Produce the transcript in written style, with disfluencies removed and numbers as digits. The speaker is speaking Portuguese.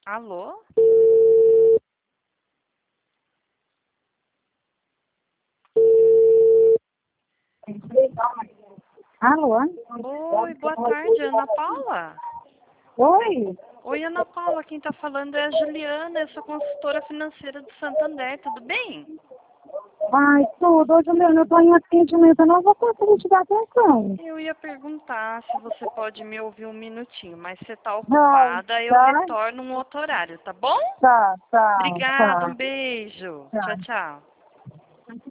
Alô? Alô? Oi, boa tarde, Ana Paula. Oi? Oi, Ana Paula, quem tá falando é a Juliana, eu sou consultora financeira do Santander, tudo bem? Ai, tudo. Ô, Juliana, eu tô em atendimento, eu não vou conseguir te dar atenção. Eu ia perguntar se você pode me ouvir um minutinho, mas se você tá Vai, ocupada, eu tá? retorno um outro horário, tá bom? Tá, tá, Obrigada, tá, um beijo. Tchau, tá. tchau.